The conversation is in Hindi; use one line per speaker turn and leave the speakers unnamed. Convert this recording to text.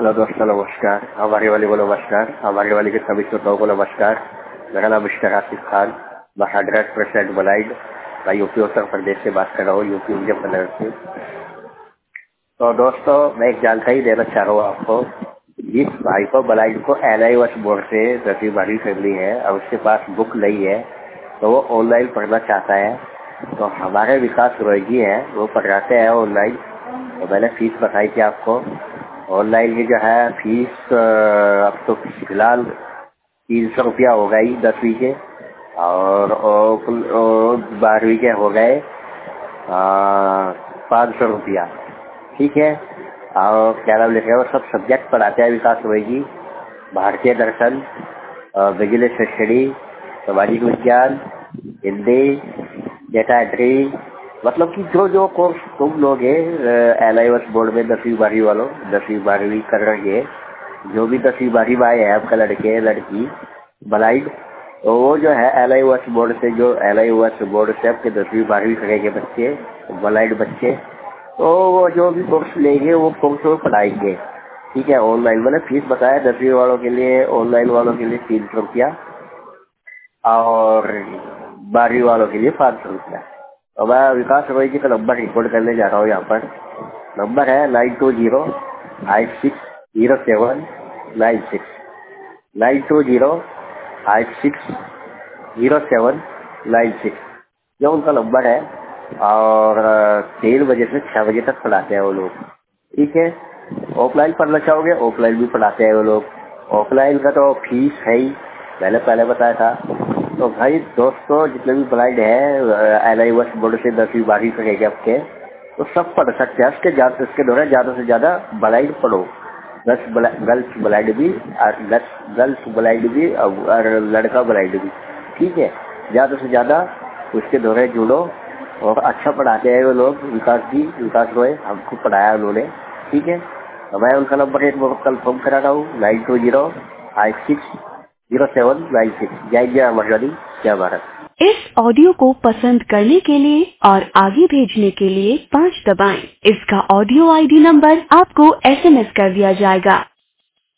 हेलो दोस्तों, नमस्कार। हमारे वाले को नमस्कार। हमारे वाले के सभी श्रोताओं को नमस्कार। मेरा नाम मिस्टर आसिफ खान, मैं 100% ब्लाइंड, मैं यूपी उत्तर प्रदेश से बात कर रहा हूँ, यूपी मुजफ्फरनगर से। तो दोस्तों, मैं एक जानकारी देना चाह रहा हूँ आपको। जिस भाई को ब्लाइंड को NIOS बोर्ड से 10वीं 12वीं करनी है और उसके पास बुक नहीं है तो वो ऑनलाइन पढ़ना चाहता है, तो हमारे विकास रोय जी हैं, वो पढ़ाते हैं ऑनलाइन। तो मैंने फीस बताई थी आपको। ऑनलाइन की जो है फीस अब तो फिलहाल 300 रुपया हो गई 10वीं के, और 12वीं के हो गए 500 रुपया। ठीक है। और क्या नाम लिखे, वो सब सब्जेक्ट पढ़ाते हैं विकास रोय जी। भारतीय दर्शन, बिजनेस स्टडी, सामाजिक विज्ञान, हिंदी, डेटा एंट्री, मतलब कि जो जो कोर्स तुम लोग NIOS बोर्ड में 10वीं 12वीं वालों 10वीं 12वीं कर रहे हैं, जो भी 10वीं 12वीं में आए हैं आपका लड़के लड़की ब्लाइंड, तो वो जो है NIOS बोर्ड से, जो NIOS बोर्ड से आपके 10वीं 12वीं करेंगे बच्चे, ब्लाइंड बच्चे, तो वो जो भी कोर्स लेंगे वो कोर्स वो पढ़ाएंगे। ठीक है। ऑनलाइन मैंने फीस बताया 10वीं वालों के लिए, ऑनलाइन वालों के लिए 300 रुपया और 12वीं वालों के लिए 500 रुपया। तो मैं विकास रोय जी का नंबर रिकॉर्ड करने जा रहा हूँ यहाँ पर। नंबर है 9208607996, 9208607996, जो उनका नंबर है। और 3 बजे से 6 बजे तक पढ़ाते हैं वो लोग। ठीक है। ऑफलाइन पढ़ना चाहोगे, ऑफलाइन भी पढ़ाते हैं वो लोग। ऑफलाइन का तो फीस है ही, मैंने पहले बताया था। तो भाई दोस्तों, जितने भी ब्लाइंड है NIOS बोर्ड से 10वीं 12वीं करेंगे आपके, तो सब पढ़ सकते हैं। इसके दौरान ज्यादा से ज्यादा ब्लाइंड पढ़ो। गर्ल्स ब्लाइंड भी और लड़का ब्लाइंड भी। ठीक है। ज्यादा से ज्यादा उसके दौरान जुड़ो, और अच्छा पढ़ाते हैं वो लोग। विकास रोय हमको पढ़ाया उन्होंने। ठीक है। तो मैं उनका नंबर एक बार कन्फर्म करा रहा हूँ, 9208600796। जय जय अमरवादी, जय भारत।
इस ऑडियो को पसंद करने के लिए और आगे भेजने के लिए 5 दबाएं। इसका ऑडियो ID नंबर आपको SMS कर दिया जाएगा।